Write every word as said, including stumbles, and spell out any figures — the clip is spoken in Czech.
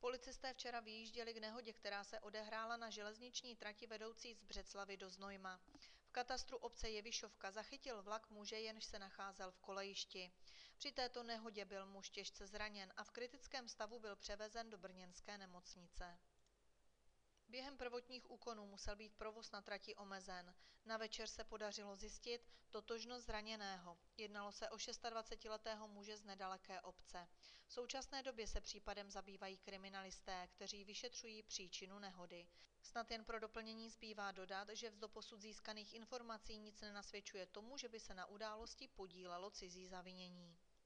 Policisté včera vyjížděli k nehodě, která se odehrála na železniční trati vedoucí z Břeclavi do Znojma. V katastru obce Jevišovka zachytil vlak muže, jenž se nacházel v kolejišti. Při této nehodě byl muž těžce zraněn a v kritickém stavu byl převezen do brněnské nemocnice. Během prvotních úkonů musel být provoz na trati omezen. Na večer se podařilo zjistit totožnost zraněného. Jednalo se o dvacetišestiletého muže z nedaleké obce. V současné době se případem zabývají kriminalisté, kteří vyšetřují příčinu nehody. Snad jen pro doplnění zbývá dodat, že z doposud získaných informací nic nenasvědčuje tomu, že by se na události podílelo cizí zavinění.